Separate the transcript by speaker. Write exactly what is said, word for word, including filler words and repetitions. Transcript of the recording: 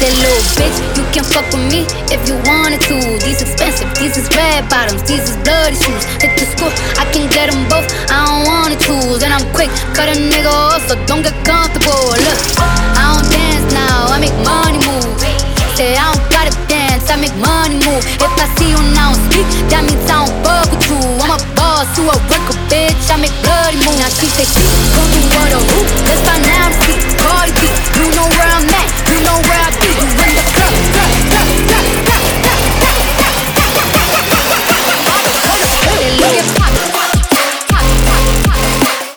Speaker 1: Yeah, little bitch, you can fuck with me if you wanted to. These expensive, these is red bottoms, these is bloody shoes. Hit the school, I can get them both, I don't wanna choose. And I'm quick, cut a nigga off, so don't get comfortable.